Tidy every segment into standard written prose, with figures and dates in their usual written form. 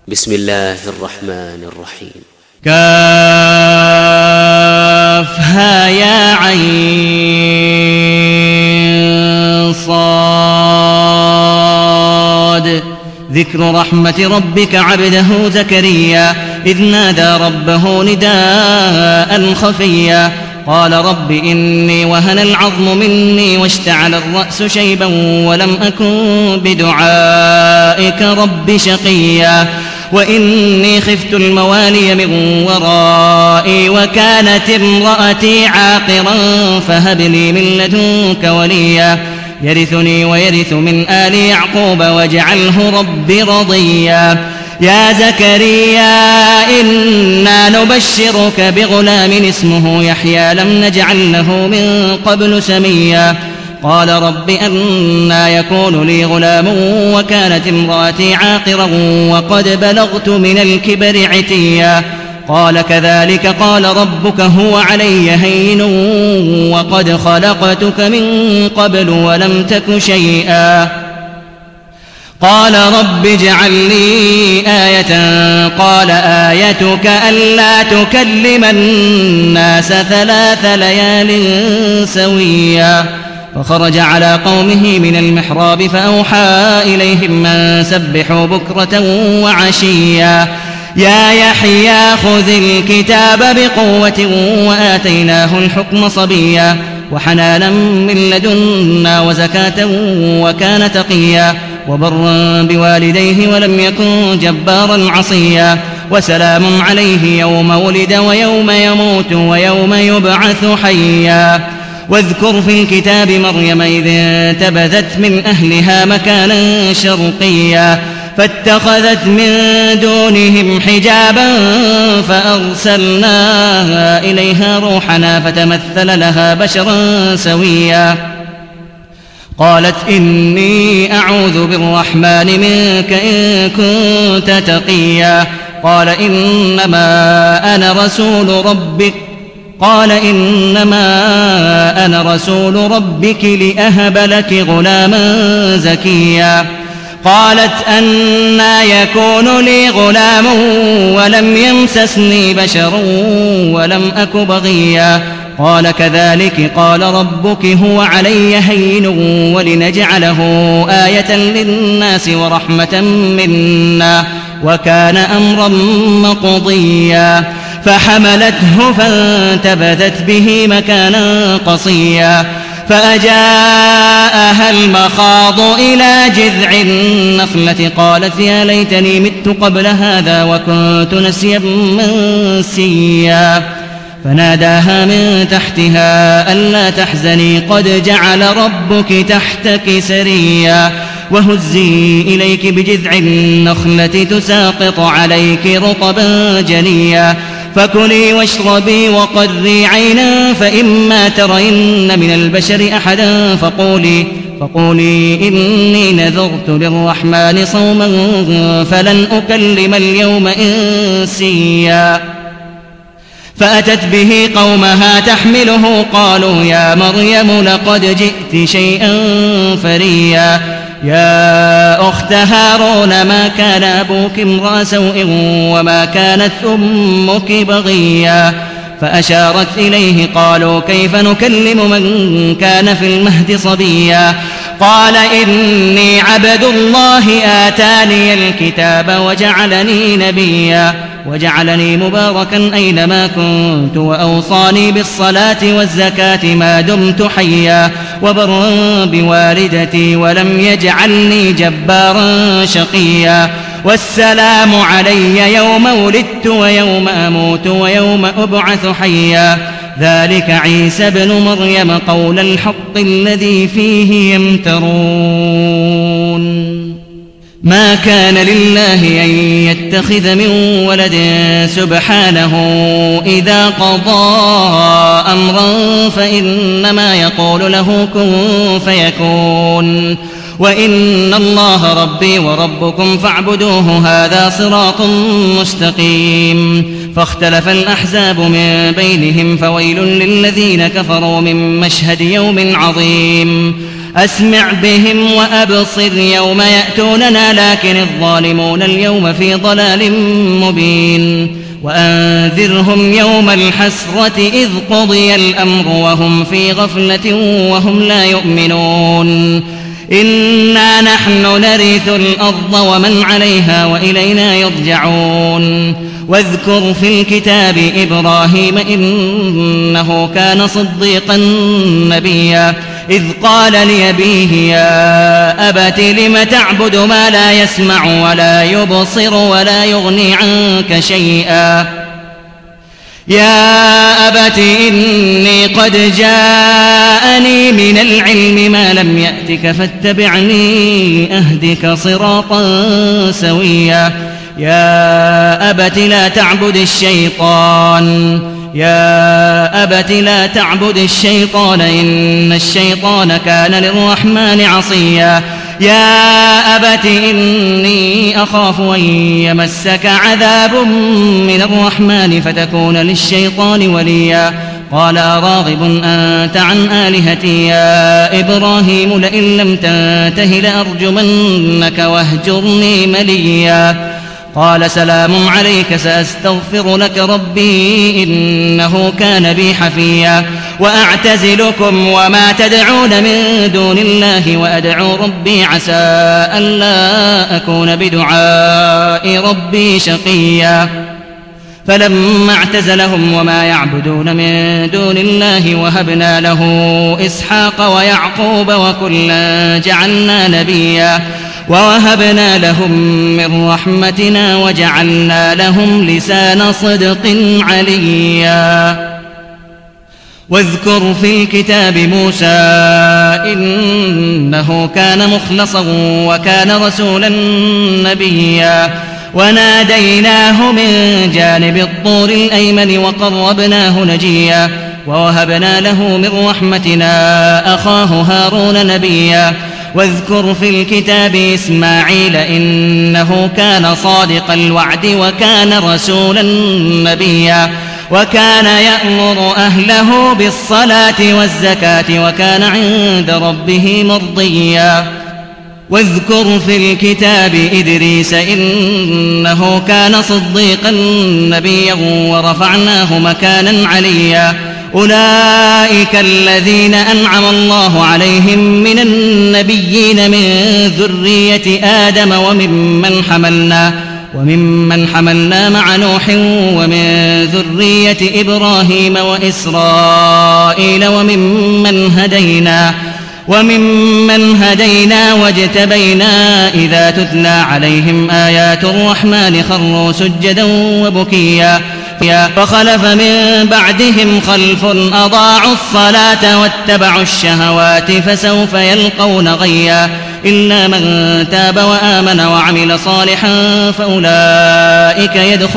بسم الله الرحمن الرحيم. كافها يا عين صاد. ذكر رحمة ربك عبده زكريا إذ نادى ربه نداء خفيا قال رب إني وهن العظم مني واشتعل الرأس شيبا ولم أكن بدعائك رب شقيا وإني خفت الموالي من ورائي وكانت امرأتي عاقرا فهب لي من لدنك وليا يرثني ويرث من آل يعقوب واجعله رب رضيا. يا زكريا إنا نبشرك بغلام اسمه يحيى لم نجعل له من قبل سميا قال رب أنى يكون لي غلام وكانت امرأتي عاقرا وقد بلغت من الكبر عتيا قال كذلك قال ربك هو علي هين وقد خلقتك من قبل ولم تك شيئا قال رب اجعل لي آية قال آيتك ألا تكلم الناس 3 ليال سويا فخرج على قومه من المحراب فأوحى إليهم أن سبحوا بكرة وعشيا يا يحيى خذ الكتاب بقوة وآتيناه الحكم صبيا وحنانا من لدنا وزكاة وكان تقيا وبرا بوالديه ولم يكن جبارا عصيا وسلام عليه يوم ولد ويوم يموت ويوم يبعث حيا. واذكر في الكتاب مريم إذ انتبذت من أهلها مكانا شرقيا فاتخذت من دونهم حجابا فأرسلنا إليها روحنا فتمثل لها بشرا سويا قالت إني أعوذ بالرحمن منك إن كنت تقيا قال إنما أنا رسول ربك لأهب لك غلاما زكيا قالت أنى يكون لي غلام ولم يمسسني بشر ولم أك بغيا قال كذلك قال ربك هو علي هين ولنجعله آية للناس ورحمة منا وكان أمرا مقضيا فحملته فانتبذت به مكانا قصيا فأجاءها المخاض إلى جذع النخلة قالت يا ليتني مت قبل هذا وكنت نسيا منسيا فناداها من تحتها ألا تحزني قد جعل ربك تحتك سريا وهزي إليك بجذع النخلة تساقط عليك رطبا جنيا فكلي واشربي وقري عينا فإما ترين من البشر أحدا فقولي إني نذرت للرحمن صوما فلن أكلم اليوم إنسيا فأتت به قومها تحمله قالوا يا مريم لقد جئت شيئا فريا يا أخت هارون ما كان أبوك امرأ سوء وما كانت أمك بغيا فأشارت إليه قالوا كيف نكلم من كان في المهد صبيا قال إني عبد الله آتاني الكتاب وجعلني نبيا وجعلني مباركا أينما كنت وأوصاني بالصلاة والزكاة ما دمت حيا وبرا بوالدتي ولم يجعلني جبارا شقيا والسلام علي يوم ولدت ويوم أموت ويوم أبعث حيا ذلك عيسى بن مريم قول الحق الذي فيه يمترون ما كان لله أن يتخذ من ولد سبحانه إذا قضى أمرا فإنما يقول له كن فيكون وإن الله ربي وربكم فاعبدوه هذا صراط مستقيم فاختلف الأحزاب من بينهم فويل للذين كفروا من مشهد يوم عظيم أسمع بهم وأبصر يوم يأتوننا لكن الظالمون اليوم في ضلال مبين وأنذرهم يوم الحسرة إذ قضي الأمر وهم في غفلة وهم لا يؤمنون إنا نحن نرث الأرض ومن عليها وإلينا يرجعون واذكر في الكتاب إبراهيم إنه كان صديقا نبيا إذ قال لأبيه يا أبت لم تعبد ما لا يسمع ولا يبصر ولا يغني عنك شيئا يا أبت إني قد جاءني من العلم ما لم يأتك فاتبعني أهدك صراطا سويا يا أبت لا تعبد الشيطان إن الشيطان كان للرحمن عصيا يا أبت إني أخاف أن يمسك عذاب من الرحمن فتكون للشيطان وليا قال راغب أنت عن آلهتي يا إبراهيم لئن لم تنته لأرجمنك واهجرني مليا قال سلام عليك سأستغفر لك ربي إنه كان بي حفيا وأعتزلكم وما تدعون من دون الله وأدعو ربي عسى ألا أكون بدعاء ربي شقيا فلما اعتزلهم وما يعبدون من دون الله وهبنا له إسحاق ويعقوب وكلا جعلنا نبيا ووهبنا لهم من رحمتنا وجعلنا لهم لسان صدق عليا واذكر في الكتاب موسى إنه كان مخلصا وكان رسولا نبيا وناديناه من جانب الطور الأيمن وقربناه نجيا ووهبنا له من رحمتنا أخاه هارون نبيا واذكر في الكتاب إسماعيل إنه كان صادق الوعد وكان رسولا نبيا وكان يأمر أهله بالصلاة والزكاة وكان عند ربه مرضيا واذكر في الكتاب إدريس إنه كان صديقا نبيا ورفعناه مكانا عليا أولئك الذين أنعم الله عليهم من النبيين من ذرية آدم وممن حملنا مع نوح ومن ذرية إبراهيم وإسرائيل وممن هدينا واجتبينا إذا تتلى عليهم آيات الرحمن خروا سجدا وبكيا فخلف من بعدهم خلف أضاعوا الصلاة واتبعوا الشهوات فسوف يلقون غيا إلا من تاب وآمن وعمل صالحا فأولئك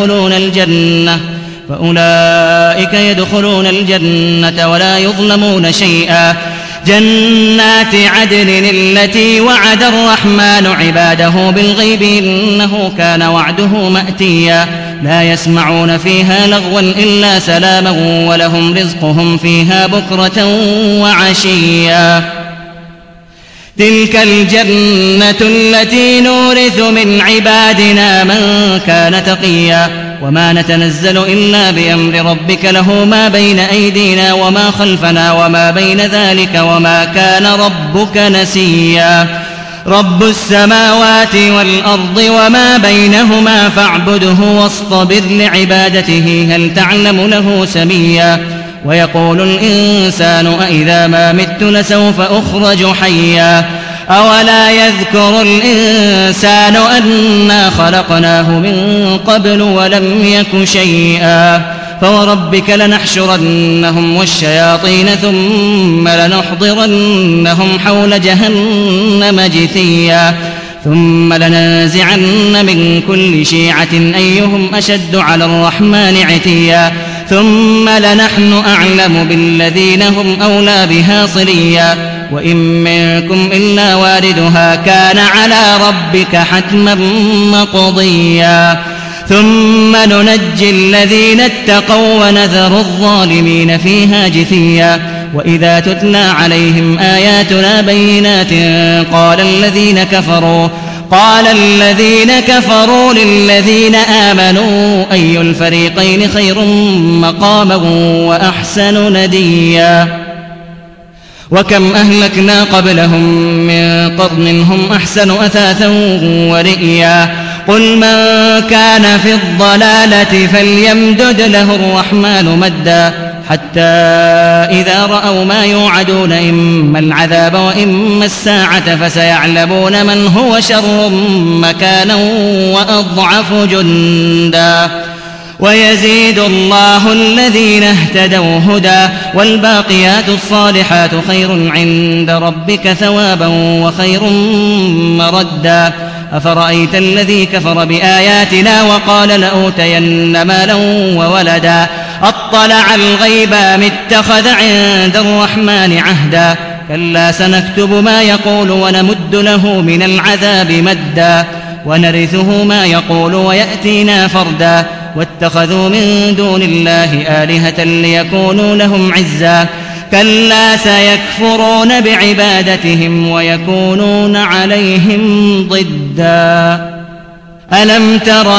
يدخلون الجنة ولا يظلمون شيئا جنات عدن التي وعد الرحمن عباده بالغيب إنه كان وعده مأتيا لا يسمعون فيها لغوا إلا سلاما ولهم رزقهم فيها بكرة وعشيا تلك الجنة التي نورث من عبادنا من كان تقيا وما نتنزل إلا بأمر ربك له ما بين أيدينا وما خلفنا وما بين ذلك وما كان ربك نسيا رب السماوات والأرض وما بينهما فاعبده واصطبر لعبادته هل تعلم له سميا ويقول الإنسان أإذا ما مت لسوف أخرج حيا أولا يذكر الإنسان أنا خلقناه من قبل ولم يك شيئا فوربك لنحشرنهم والشياطين ثم لنحضرنهم حول جهنم جثيا ثم لننزعن من كل شيعة أيهم أشد على الرحمن عتيا ثم لنحن أعلم بالذين هم أولى بها صليا وإن منكم إلا واردها كان على ربك حتما مقضيا ثم ننجي الذين اتقوا ونذر الظالمين فيها جثيا وإذا تتلى عليهم آياتنا بينات قال الذين كفروا للذين آمنوا أي الفريقين خير مقاما وأحسن نديا وكم أهلكنا قبلهم من قرن هم أحسن أثاثا ورئيا قل من كان في الضلالة فليمدد له الرحمن مدا حتى إذا رأوا ما يوعدون إما العذاب وإما الساعة فسيعلمون من هو شر مكانا وأضعف جندا ويزيد الله الذين اهتدوا هدى والباقيات الصالحات خير عند ربك ثوابا وخير مردا أفرأيت الذي كفر بآياتنا وقال لأوتين مالا وولدا أطلع الغيب أم اتخذ عند الرحمن عهدا كلا سنكتب ما يقول ونمد له من العذاب مدا ونرثه ما يقول ويأتينا فردا واتخذوا من دون الله آلهة ليكونوا لهم عزا كلا سيكفرون بعبادتهم ويكونون عليهم ضدا ألم تر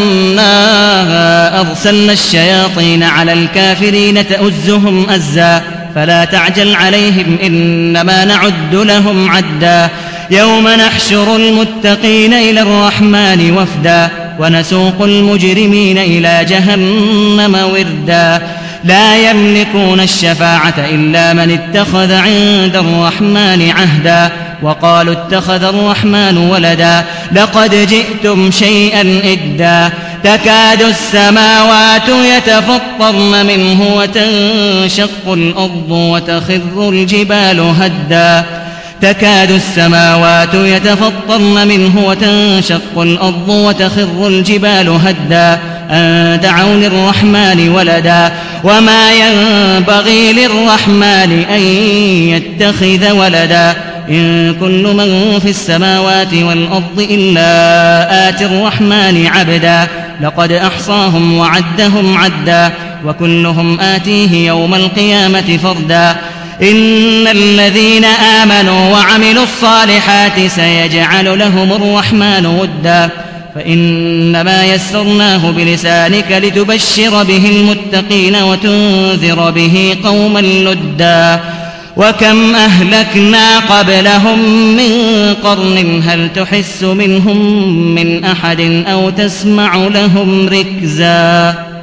أنا أرسلنا الشياطين على الكافرين تؤزهم أزا فلا تعجل عليهم إنما نعد لهم عدا يوم نحشر المتقين إلى الرحمن وفدا ونسوق المجرمين إلى جهنم وردا لا يملكون الشفاعة إلا من اتخذ عند الرحمن عهدا وقالوا اتخذ الرحمن ولدا لقد جئتم شيئا إدا تكاد السماوات يتفطرن منه وتنشق الأرض وتخر الجبال هدا تكاد السماوات يتفطرن منه وتنشق الأرض وتخر الجبال هدا أن دعوا للرحمن ولدا وما ينبغي للرحمن أن يتخذ ولدا إن كل من في السماوات والأرض إلا آتي الرحمن عبدا لقد أحصاهم وعدهم عدا وكلهم آتيه يوم القيامة فردا إن الذين آمنوا وعملوا الصالحات سيجعل لهم الرحمن ودا فإنما يسرناه بلسانك لتبشر به المتقين وتنذر به قوما لدا وكم أهلكنا قبلهم من قرن هل تحس منهم من أحد أو تسمع لهم ركزا